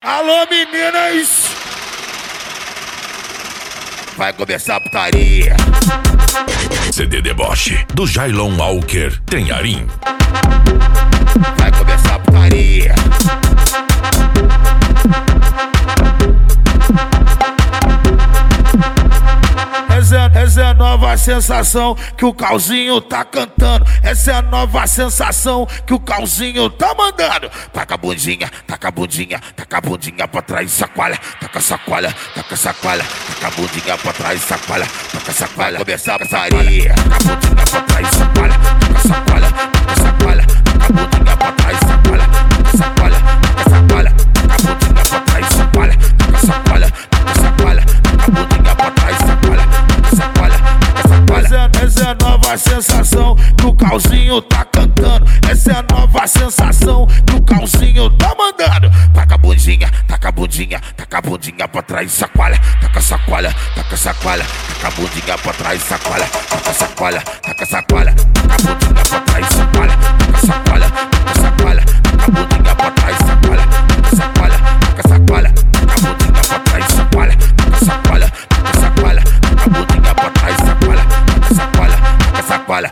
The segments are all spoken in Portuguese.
Alô, meninas! Vai começar a putaria. CD Deboche, do Jailon Walker Tenharim. Vai começar a putaria. Essa é a nova sensação que o Calzinho tá cantando. Essa é a nova sensação que o Calzinho tá mandando. Taca a bundinha, taca a bundinha, taca a bundinha pra trás, sacoalha, taca a sacoalha, taca a sacoalha, taca a bundinha pra trás, sacoalha, taca a sacoalha. Começar a putaria. Taca a bundinha pra trás, sacoalha, taca a sacoalha, taca a sacoalha, taca a bundinha pra trás, sacoalha, taca a sacoalha, taca a sacoalha, taca a bundinha pra trás, sacoalha, taca a sacoalha, taca a sacoalha, taca a bundinha pra trás, sacoalha. Essa é a nova sensação que o Calzinho tá cantando. Essa é a nova sensação que o Calzinho tá mandando. Taca a bundinha, taca a bundinha, taca a bundinha pra trás, sacoalha, taca a sacoalha, taca a sacoalha, taca a bundinha pra trás, sacoalha, taca a sacoalha, taca a sacoalha, taca a bundinha pra trás, sacoalha, taca a sacoalha, taca a sacoalha, taca a bundinha pra trás, sacoalha, taca a sacoalha, taca a sacoalha, taca a bundinha pra trás, sacoalha, taca a sacoalha, taca a sacoalha, taca a bundinha pra trás, sacoalha, taca a sacoalha, taca a sacoalha.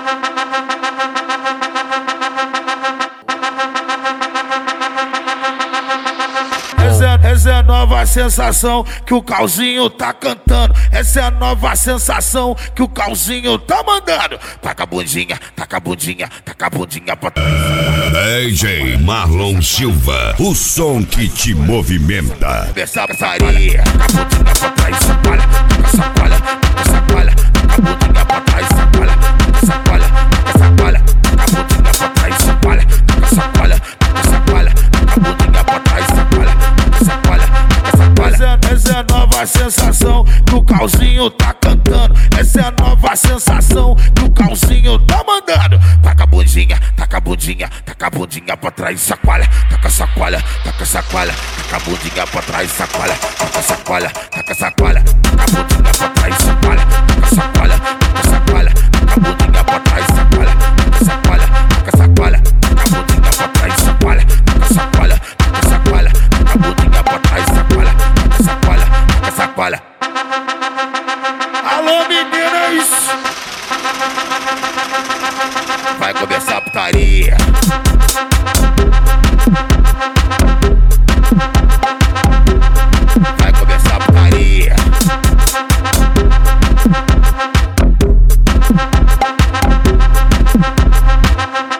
Essa é a nova sensação que o Calzinho tá cantando. Essa é a nova sensação que o Calzinho tá mandando. Taca a bundinha, taca a bundinha, taca a bundinha pra trás. DJ Marlon Silva, o som que te movimenta. Começar a passaria. Taca a bundinha pra trás, sacoalha, taca a sacoalha, taca a sacoalha, taca a bundinha pra trás, sacoalha, taca a sacoalha, taca a sacoalha, taca a bundinha pra trás, sacoalha, taca a sacoalha, taca a sacoalha, taca a bundinha pra trás, sacoalha, taca a sacoalha, taca a sacoalha. Essa é a nova sensação que o Calzinho tá cantando. Essa é a nova sensação que o Calzinho tá mandando. Taca a bundinha, taca a bundinha, taca a bundinha pra trás, sacoalha, taca a sacoalha, taca a sacoalha, taca a bundinha pra trás, sacoalha, taca a sacoalha, taca a sacoalha, taca a bundinha pra trás, sacoalha, taca a sacoalha, taca a sacoalha, taca a bundinha